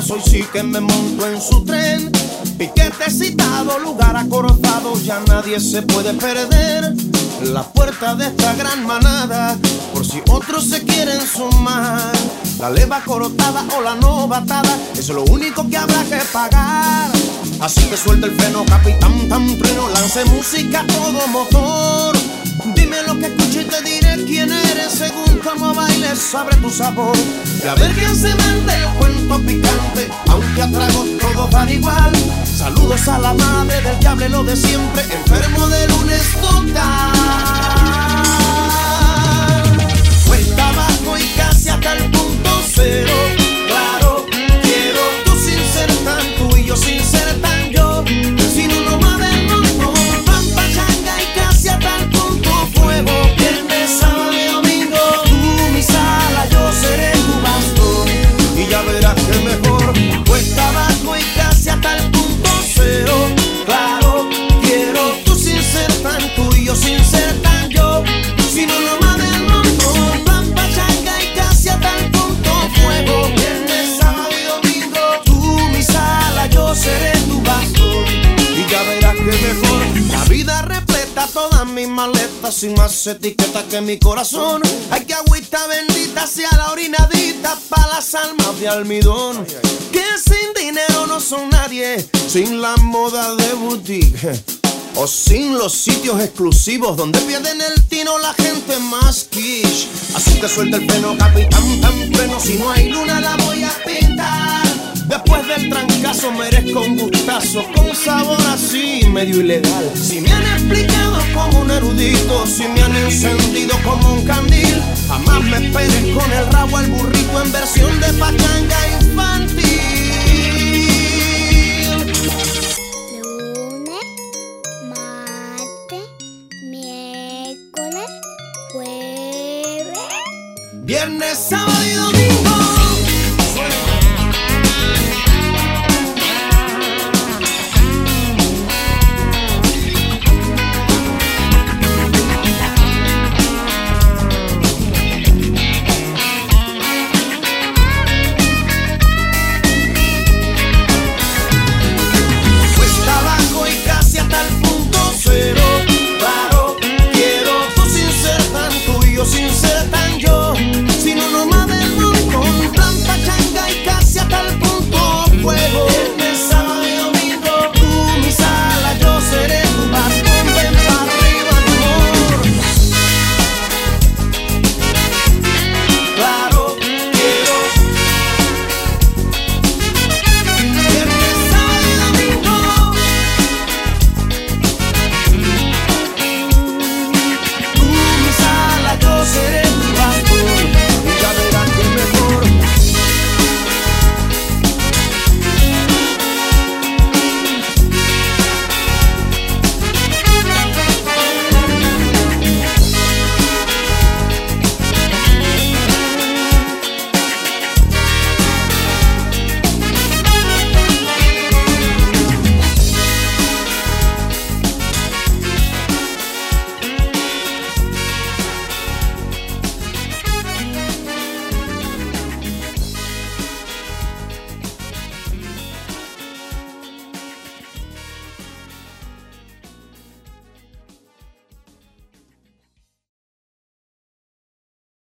eso y sí que me monto en su tren. Piquete citado, lugar acorazado, ya nadie se puede perder. La puerta de esta gran manada, por si otros se quieren sumar. La leva cortada o la novatada, eso es lo único que habrá que pagar. Así que suelta el freno, capitán, tan trueno, lance música a todo motor. Dime lo que escucho y te diré quién eres, según cómo bailes, abre tu sabor. Y a ver quién se vende el cuento picante, aunque a tragos todos van igual. Saludos a la madre del que hable lo de siempre, enfermo de lunes total. Cuesta abajo y casi hasta el punto cero. Claro, quiero tú sin ser tan tú y yo sin ser tan yo. Sin uno más del mundo, pampa, changa y casi hasta el punto fuego. Viernes, sábado y domingo, tú mi sala, yo seré tu bastón. Y ya verás que mejor. Cuesta abajo y casi hasta el punto cero. Claro, quiero tú sin ser tan tú y yo sin ser tan yo. Sin uno más del mundo, pampa, changa y casi hasta el punto fuego. Viernes, sábado y domingo, tú mi sala, yo seré tu bastón. Y ya verás que mejor. La vida repleta todas mis maletas, sin más etiqueta que mi corazón. Hay que agüita bendita sea la orinadita pa' las almas de almidón. Que sin dinero no son nadie, sin la moda de boutique o sin los sitios exclusivos donde pierden el tino la gente más quiche. Así que suelta el freno, capitán, tan pleno. Si no hay luna la voy a pintar. Después del trancazo merezco un gustazo con sabor así medio ilegal. Si me han explicado como un erudito, si me han encendido como un candil, jamás me esperes con el rabo al burrito en versión de pachanga infantil. Lunes, martes, miércoles, jueves, viernes, sábado